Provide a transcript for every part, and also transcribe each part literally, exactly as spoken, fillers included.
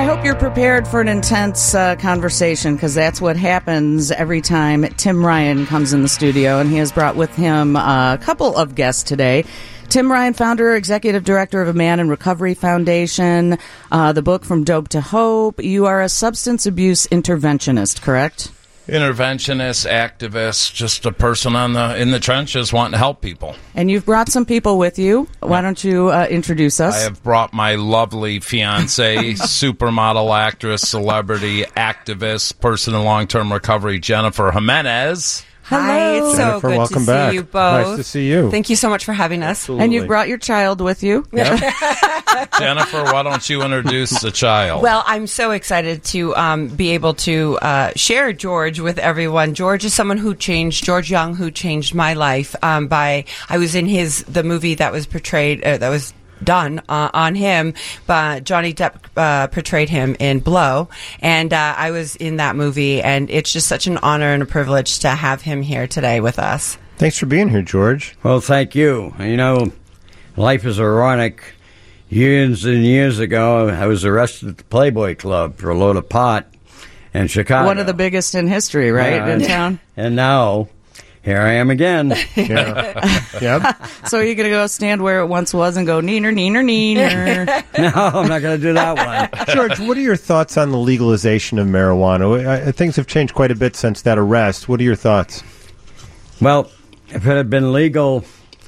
I hope you're prepared for an intense uh, conversation, because that's what happens every time Tim Ryan comes in the studio, and he has brought with him uh, a couple of guests today. Tim Ryan, founder, executive director of a Man in Recovery Foundation, uh, the book From Dope to Hope. You are a substance abuse interventionist, correct? Interventionist, activist, just a person on the in the trenches wanting to help people. And you've brought some people with you. Why don't you uh, introduce us? I have brought my lovely fiance, supermodel, actress, celebrity, activist, person in long-term recovery, Jennifer Jimenez. Hi, it's so Jennifer, good welcome to back. see you both. Nice to see you. Thank you so much for having us. Absolutely. And you've brought your child with you. Yep. Jennifer, why don't you introduce the child? Well, I'm so excited to um, be able to uh, share George with everyone. George is someone who changed, George Young, who changed my life um, by, I was in his, the movie that was portrayed, uh, that was done uh, on him, but Johnny Depp uh, portrayed him in Blow, and uh, I was in that movie, and it's just such an honor and a privilege to have him here today with us. Thanks for being here, George. Well, thank you. You know, life is ironic. Years and years ago, I was arrested at the Playboy Club for a load of pot in Chicago. One of the biggest in history, right, Yeah, in and, town? And now, here I am again. Yeah. Yep. So you're going to go stand where it once was and go, neener, neener, neener. No, I'm not going to do that one. George, what are your thoughts on the legalization of marijuana? I, I, things have changed quite a bit since that arrest. What are your thoughts? Well, if it had been legal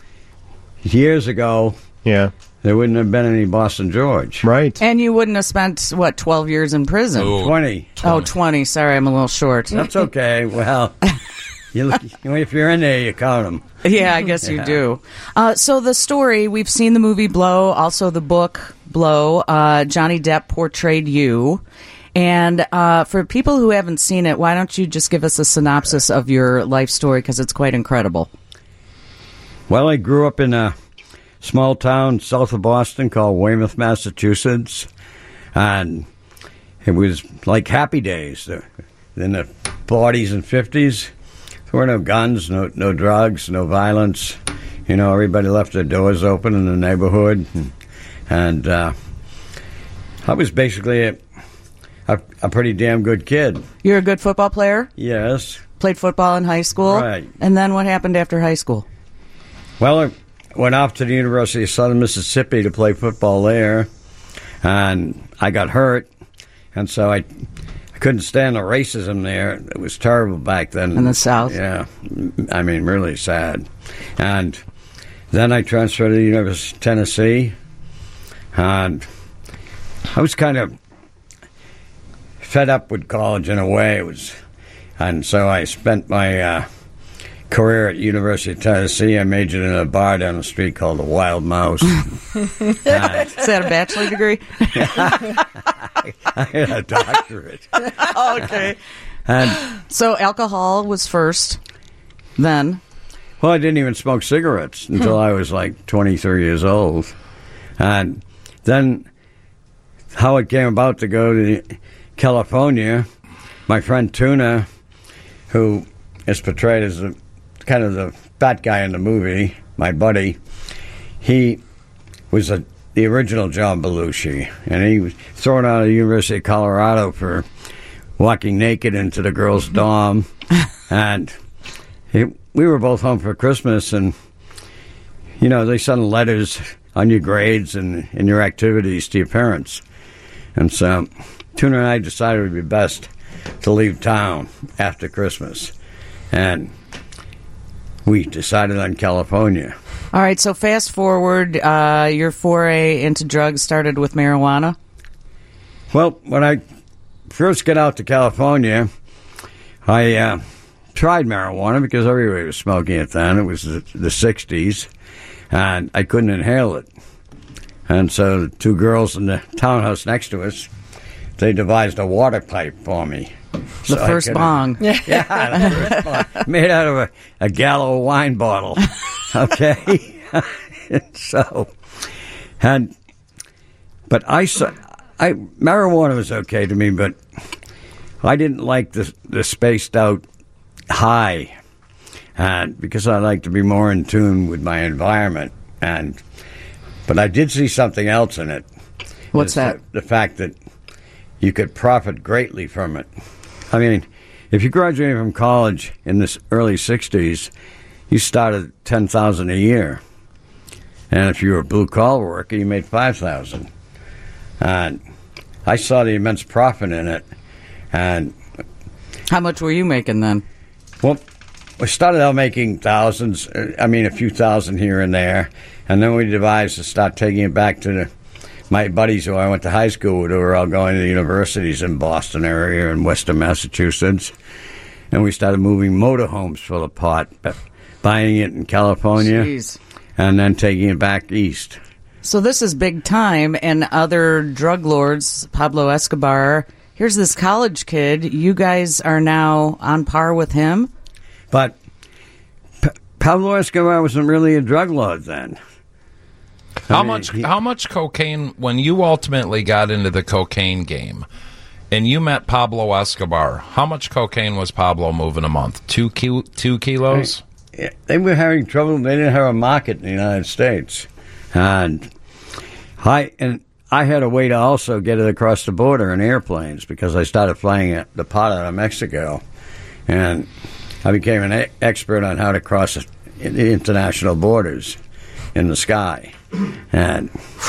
years ago, Yeah. there wouldn't have been any Boston George. Right. And you wouldn't have spent, what, twelve years in prison? Ooh. twenty. Oh, twenty. Sorry, I'm a little short. That's okay. Well, you look, if you're in there, you count them. Yeah, I guess you do. Uh, so the story, we've seen the movie Blow, also the book Blow. Uh, Johnny Depp portrayed you. And uh, for people who haven't seen it, why don't you just give us a synopsis of your life story, because it's quite incredible. Well, I grew up in a small town south of Boston called Weymouth, Massachusetts. And it was like happy days. In the forties and fifties, there were no guns, no no drugs, no violence. You know, everybody left their doors open in the neighborhood. And, and uh, I was basically a, a, a pretty damn good kid. You're a good football player? Yes. Played football in high school? Right. And then what happened after high school? Well, I went off to the University of Southern Mississippi to play football there, and I got hurt, and so I, I couldn't stand the racism there. It was terrible back then. In the South? Yeah. I mean, really sad. And then I transferred to the University of Tennessee, and I was kind of fed up with college in a way. It was, and so I spent my uh, career at University of Tennessee. I majored in a bar down the street called the Wild Mouse. Is that a bachelor degree? I had a doctorate. Okay. And So alcohol was first, then? well, I didn't even smoke cigarettes until I was like twenty-three years old. And then how it came about to go to California, my friend Tuna, who is portrayed as a, kind of the fat guy in the movie, my buddy, he was a, the original John Belushi, and he was thrown out of the University of Colorado for walking naked into the girls' dorm. And he, we were both home for Christmas, and, you know, they send letters on your grades and, and your activities to your parents. And so Tuna and I decided it would be best to leave town after Christmas. And we decided on California. All right, so fast forward, uh, your foray into drugs started with marijuana? Well, when I first got out to California, I uh, tried marijuana because everybody was smoking it then. It was the, the sixties, and I couldn't inhale it. And so the two girls in the townhouse next to us, they devised a water pipe for me. The So I first could- bong. Yeah, the first bong. Made out of a, a Gallo wine bottle. Okay? So, and, but I, saw- I, marijuana was okay to me, but I didn't like the, the spaced out high. And because I like to be more in tune with my environment. And, but I did see something else in it. What's It's that? The, the fact that you could profit greatly from it. I mean, if you graduated from college in the early sixties, you started ten thousand dollars a year. And if you were a blue-collar worker, you made five thousand dollars. And I saw the immense profit in it. And how much were you making then? Well, we started out making thousands, I mean, a few thousand here and there. And then we devised to start taking it back to the, my buddies who I went to high school with, who were all going to the universities in Boston area and Western Massachusetts. And we started moving motorhomes for the pot, buying it in California, Jeez. and then taking it back east. So this is big time, and other drug lords, Pablo Escobar, here's this college kid. You guys are now on par with him? But P- Pablo Escobar wasn't really a drug lord then. How I mean, much? he- How much cocaine? When you ultimately got into the cocaine game, and you met Pablo Escobar, how much cocaine was Pablo moving a month? Two ki- two kilos. They were having trouble. They didn't have a market in the United States, and I and I had a way to also get it across the border in airplanes because I started flying it, the pot out of Mexico, and I became an e- expert on how to cross the international borders in the sky. And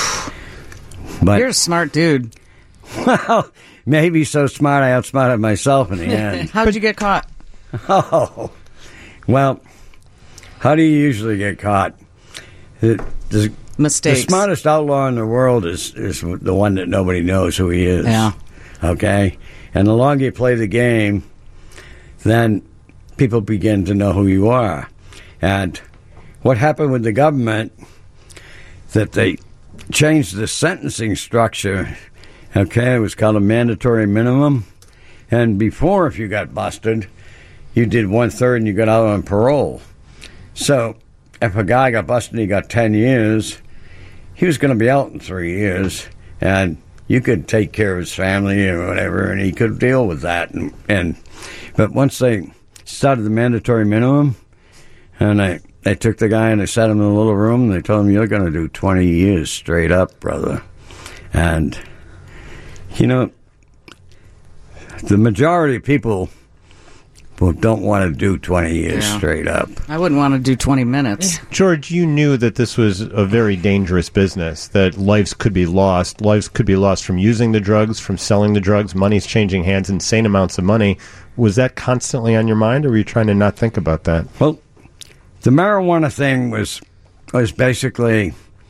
but You're a smart dude. well, maybe so smart I outsmarted myself in the end. How'd you get caught? Oh, well, how do you usually get caught? The, the, Mistakes. the smartest outlaw in the world is, is the one that nobody knows who he is. Yeah. Okay? And the longer you play the game, then people begin to know who you are. And what happened with the government, that they changed the sentencing structure. Okay, it was called a mandatory minimum. And before, if you got busted, you did one-third and you got out on parole. So if a guy got busted and he got ten years, he was going to be out in three years, and you could take care of his family or whatever, and he could deal with that. And, and But once they started the mandatory minimum, and they, they took the guy and they sat him in a little room, and they told him, you're going to do twenty years straight up, brother. And, you know, the majority of people well, don't want to do twenty years Yeah. straight up. I wouldn't want to do twenty minutes. George, you knew that this was a very dangerous business, that lives could be lost. Lives could be lost from using the drugs, from selling the drugs. Money's changing hands, insane amounts of money. Was that constantly on your mind, or were you trying to not think about that? Well, the marijuana thing was was basically,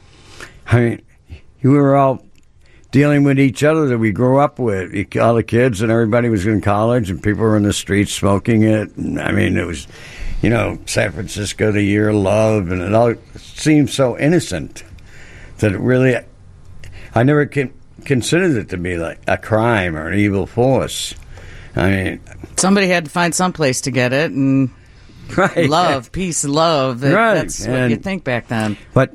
I mean, you were all dealing with each other that we grew up with. All the kids and everybody was in college, and people were in the streets smoking it. And, I mean, it was, you know, San Francisco, the year of love, and it all seemed so innocent that it really, I never con- considered it to be like a crime or an evil force. I mean, Somebody had to find some place to get it, and right. love, peace, love. That- Right. That's what And- you think back then. But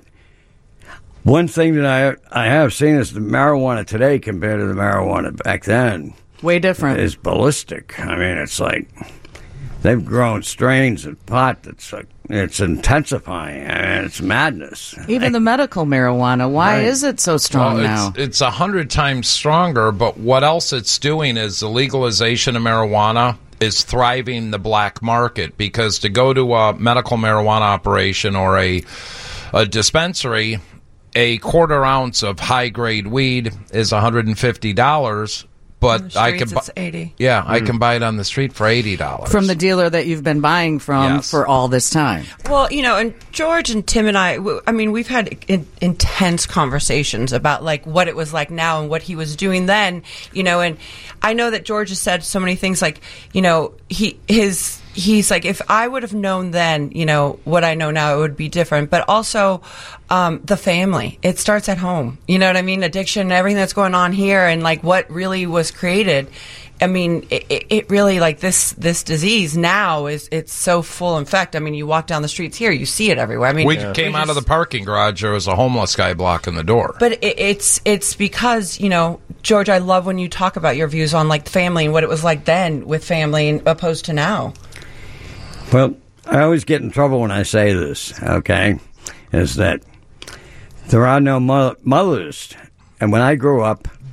one thing that I I have seen is the marijuana today compared to the marijuana back then Way different. is ballistic. I mean, it's like they've grown strains of pot that's like it's intensifying. I mean, it's madness. Even the medical marijuana. Why Right. is it so strong Well, now? it's it's a hundred times stronger, but what else it's doing is the legalization of marijuana is thriving the black market, because to go to a medical marijuana operation or a a dispensary, a quarter ounce of high grade weed is one hundred fifty dollars. On the But I streets, can buy, it's eighty. yeah, I can buy it on the street for eighty dollars From the dealer that you've been buying from Yes. for all this time. Well, you know, and George and Tim and I, w- I mean, we've had in, intense conversations about like what it was like now and what he was doing then, you know, and I know that George has said so many things like, you know, he, his, he's like, if I would have known then, you know, what I know now, it would be different. But also, um, the family, it starts at home. You know what I mean? Addiction, everything that's going on here, and like what really was created. I mean, it, it- it really, like this this disease now is it's so full in fact. I mean, you walk down the streets here, you see it everywhere. I mean, We came out of the parking garage. There was a homeless guy blocking the door. But it, it's it's because, you know, George, I love when you talk about your views on like family and what it was like then with family and opposed to now. Well, I always get in trouble when I say this. Okay, is that there are no mo- mothers, and when I grew up,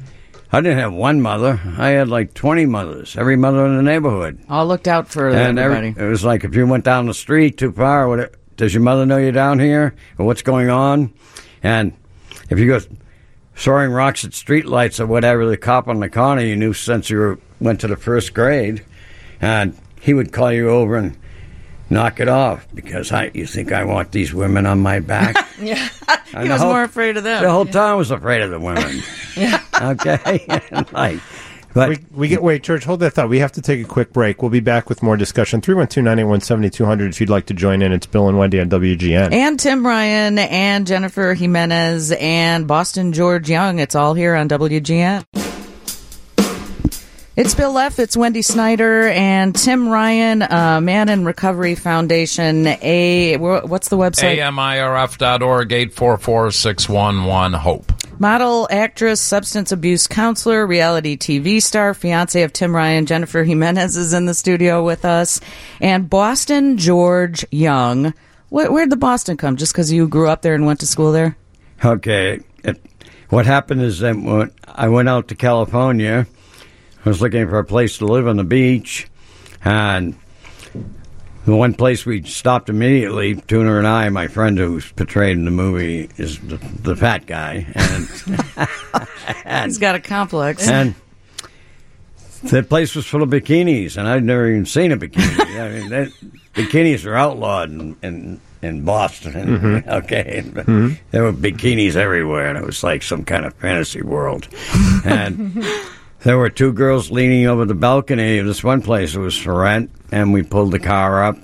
I didn't have one mother. I had like twenty mothers, every mother in the neighborhood. All looked out for and everybody. Every, it was like if you went down the street too far, what, does your mother know you're down here? Or what's going on? And if you go throwing rocks at streetlights or whatever, the cop on the corner, you knew since you were, went to the first grade. And he would call you over and knock it off because I, you think I want these women on my back? Yeah, and he was whole, more afraid of them. The whole town was afraid of the women. Yeah. Okay? And like, but we, we get wait, George, hold that thought. We have to take a quick break. We'll be back with more discussion. three one two, nine eight one, seven two zero zero if you'd like to join in. It's Bill and Wendy on W G N. And Tim Ryan and Jennifer Jimenez and Boston George Young. It's all here on W G N. It's Bill F., it's Wendy Snyder, and Tim Ryan, uh, Man in Recovery Foundation. A What's the website? A M I R F dot org, eight four four, six one one, HOPE. Model, actress, substance abuse counselor, reality T V star, fiance of Tim Ryan, Jennifer Jimenez is in the studio with us. And Boston George Young. Where, where'd the Boston come? Just because you grew up there and went to school there? Okay. It, what happened is that when I went out to California, I was looking for a place to live on the beach, and the one place we stopped immediately, Tuna and I, my friend who's portrayed in the movie, is the, the fat guy. And, and he's got a complex. And the place was full of bikinis, and I'd never even seen a bikini. I mean, that, bikinis are outlawed in, in, in Boston. Mm-hmm. Okay. And mm-hmm. There were bikinis everywhere, and it was like some kind of fantasy world. And there were two girls leaning over the balcony of this one place. It was for rent, and we pulled the car up,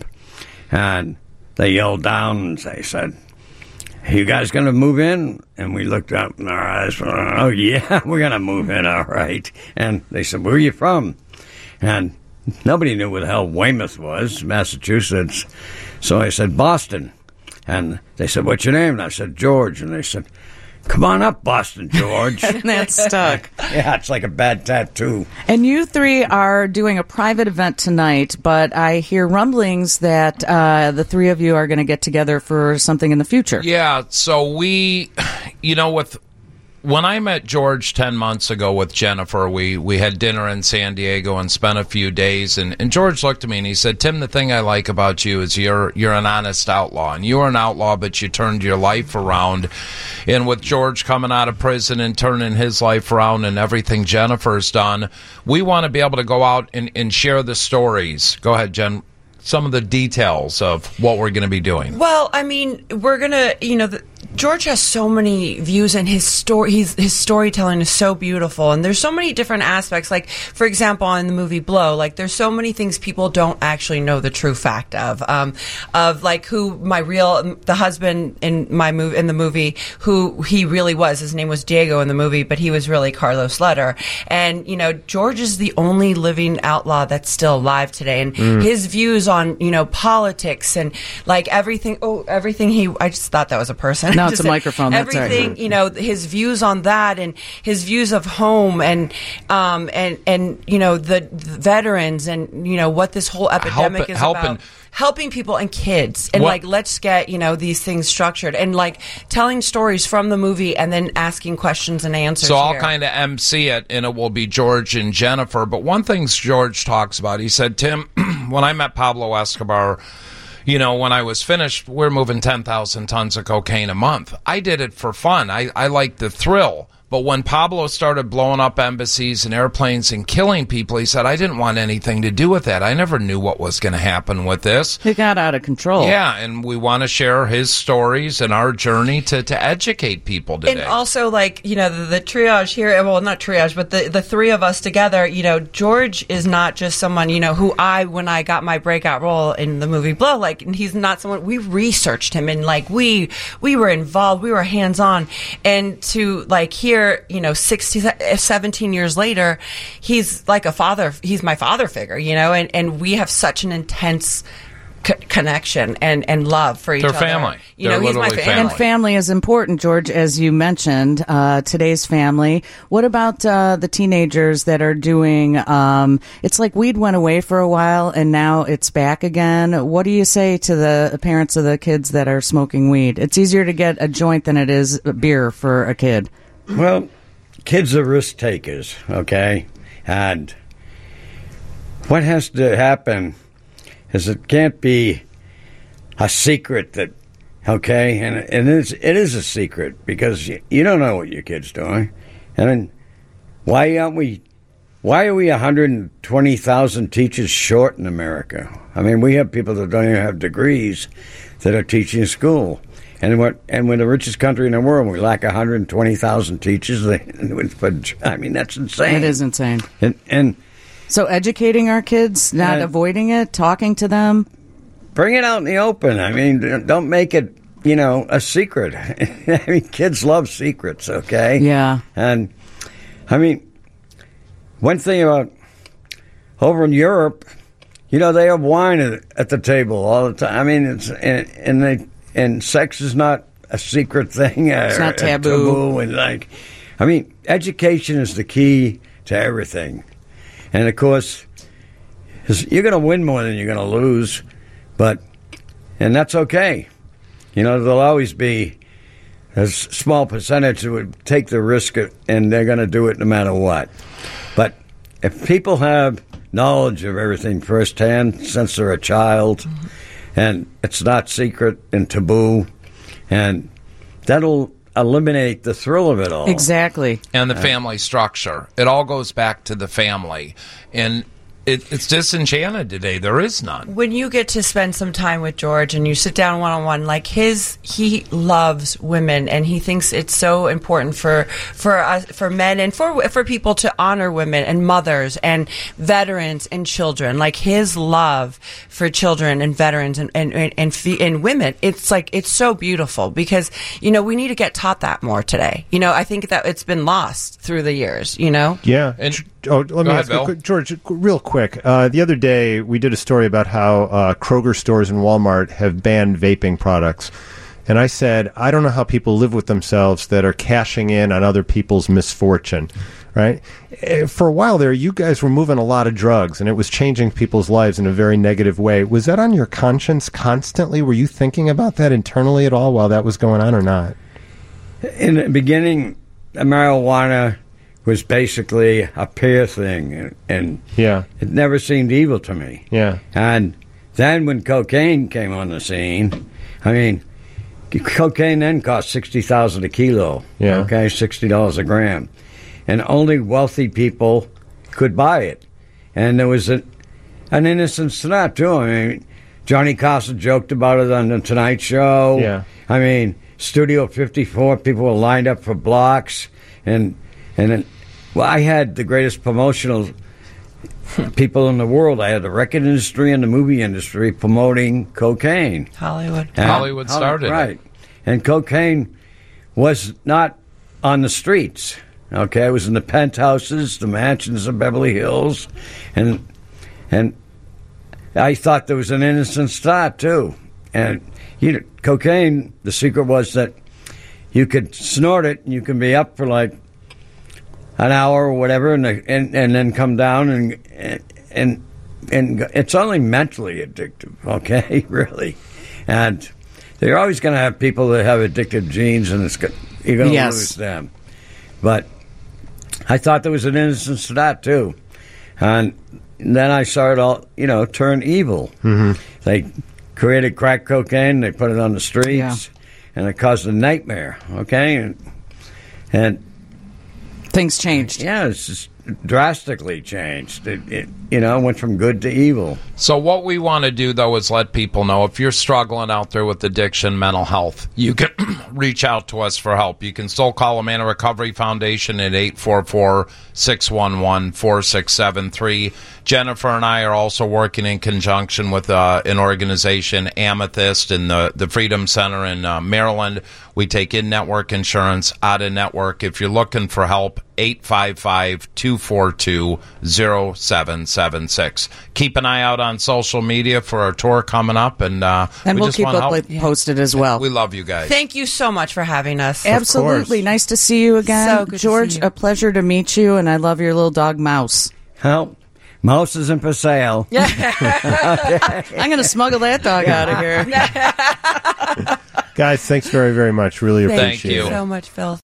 and they yelled down, and they said, "Are you guys going to move in?" And we looked up, and our eyes went, "Oh, yeah, we're going to move in, all right." And they said, "Where are you from?" And nobody knew where the hell Weymouth was, Massachusetts. So I said, "Boston." And they said, "What's your name?" And I said, "George." And they said, "Come on up, Boston George." And that stuck. Yeah, it's like a bad tattoo. And you three are doing a private event tonight, but I hear rumblings that uh, the three of you are going to get together for something in the future. Yeah, so we, you know, with when I met George ten months ago with Jennifer, we, we had dinner in San Diego and spent a few days. And, and George looked at me and he said, "Tim, the thing I like about you is you're you're an honest outlaw. And you were an outlaw, but you turned your life around. And with George coming out of prison and turning his life around and everything Jennifer's done, we want to be able to go out and, and share the stories." Go ahead, Jen. Some of the details of what we're going to be doing. Well, I mean, we're going to, you know, the, George has so many views, and his story, he's, his storytelling is so beautiful, and there's so many different aspects. Like, for example, in the movie Blow, like, there's so many things people don't actually know the true fact of, um, of like who my real, the husband in my movie, in the movie, who he really was. His name was Diego in the movie, but he was really Carlos Letter. And, you know, George is the only living outlaw that's still alive today, and mm. his views on, you know, politics and like everything. Oh, everything he. I just thought that was a person. No, it's a microphone. That's everything. Right. You know, his views on that and his views of home and um and and you know the, the veterans and you know what this whole epidemic Help, is helping. about. Helping people and kids, and what? like let's get you know these things structured, and like telling stories from the movie, and then asking questions and answers. So I'll here. kind of M C it, and it will be George and Jennifer. But one thing George talks about, he said, "Tim, when I met Pablo Escobar, you know, when I was finished, we're moving ten thousand tons of cocaine a month. I did it for fun. I, I liked the thrill." But when Pablo started blowing up embassies and airplanes and killing people, he said, "I didn't want anything to do with that. I never knew what was going to happen with this." It got out of control. Yeah, and we want to share his stories and our journey to, to educate people today. And also, like, you know, the, the triage here, well, not triage, but the, the three of us together, you know, George is not just someone, you know, who I, when I got my breakout role in the movie Blow, like, he's not someone, we researched him and, like, we, we were involved, we were hands-on. And to, like, hear, you know, sixteen, seventeen years later, he's like a father, he's my father figure, you know, and, and we have such an intense c- connection and, and love for each They're other. family. You They're know, he's my literally family. And family is important, George, as you mentioned, uh, today's family. What about uh, the teenagers that are doing, um, it's like weed went away for a while and now it's back again. What do you say to the parents of the kids that are smoking weed? It's easier to get a joint than it is a beer for a kid. Well, kids are risk takers, okay? And what has to happen is it can't be a secret that, okay, and, and it's, it is a secret because you, you don't know what your kid's doing. And then why aren't we, why are we one hundred twenty thousand teachers short in America? I mean, we have people that don't even have degrees that are teaching school. And what? And we're the richest country in the world. We lack one hundred twenty thousand teachers. I mean, that's insane. It is insane. And, and so educating our kids, not uh, avoiding it, talking to them. Bring it out in the open. I mean, don't make it, you know, a secret. I mean, kids love secrets, okay? Yeah. And, I mean, one thing about over in Europe, you know, they have wine at, at the table all the time. I mean, it's and, and they and sex is not a secret thing. It's or, not taboo. taboo. And like, I mean, education is the key to everything. And of course, you're going to win more than you're going to lose, but and that's okay. You know, there'll always be a small percentage that would take the risk, and they're going to do it no matter what. But if people have knowledge of everything firsthand since they're a child, mm-hmm. and it's not secret and taboo, and that'll eliminate the thrill of it all. Exactly. And the family structure. It all goes back to the family. And it, it's disenchanted today. There is none. When you get to spend some time with George and you sit down one-on-one, like his, he loves women, and he thinks it's so important for for us, for men and for for people to honor women and mothers and veterans and children. Like his love for children and veterans and and and, and, fe- and women, it's like it's so beautiful because you know we need to get taught that more today. You know, I think that it's been lost through the years. You know, yeah. And oh, let me ahead, ask you, Bill. quick, George, real quick. Uh, the other day, we did a story about how uh, Kroger stores and Walmart have banned vaping products. And I said, I don't know how people live with themselves that are cashing in on other people's misfortune, right? For a while there, you guys were moving a lot of drugs, and it was changing people's lives in a very negative way. Was that on your conscience constantly? Were you thinking about that internally at all while that was going on or not? In the beginning, marijuana was basically a peer thing, and, and yeah. it never seemed evil to me. Yeah. And then when cocaine came on the scene, I mean, cocaine then cost sixty thousand dollars a kilo, yeah. okay, sixty dollars a gram. And only wealthy people could buy it. And there was a, an innocence to that, too. I mean, Johnny Carson joked about it on The Tonight Show. Yeah. I mean, Studio fifty-four, people were lined up for blocks, and and then, well, I had the greatest promotional people in the world. I had the record industry and the movie industry promoting cocaine. Hollywood. And Hollywood started right. it. And cocaine was not on the streets. Okay, it was in the penthouses, the mansions of Beverly Hills, and and I thought there was an innocent start too. And you know, cocaine, the secret was that you could snort it and you can be up for like an hour or whatever, and and, and then come down and and and it's only mentally addictive. Okay, really, and they're always going to have people that have addictive genes, and it's you're going to yes. lose them. But I thought there was an innocence to that too, and then I saw it all, you know, turn evil. Mm-hmm. They created crack cocaine, they put it on the streets, Yeah. and it caused a nightmare. Okay, and and. Things changed. Yeah, it's just drastically changed. It, it, you know, went from good to evil. So what we want to do, though, is let people know if you're struggling out there with addiction, mental health, you can reach out to us for help. You can still call Amana Recovery Foundation at eight four four, six one one, four six seven three. Jennifer and I are also working in conjunction with uh, an organization, Amethyst, in the, the Freedom Center in uh, Maryland. We take in-network insurance, out-of-network. If you're looking for help, eight five five, two four two, zero seven seven six. Keep an eye out on social media for our tour coming up, and uh, and we we'll just keep want up help. with posted as well. We love you guys. Thank you so much for having us. Absolutely. Nice to see you again. So good to George, see you. a pleasure to meet you, and I love your little dog, Mouse. Well, Mouse isn't for sale. I'm going to smuggle that dog out of here. Guys, thanks very, very much. Really Thank appreciate you it. so much, Phil.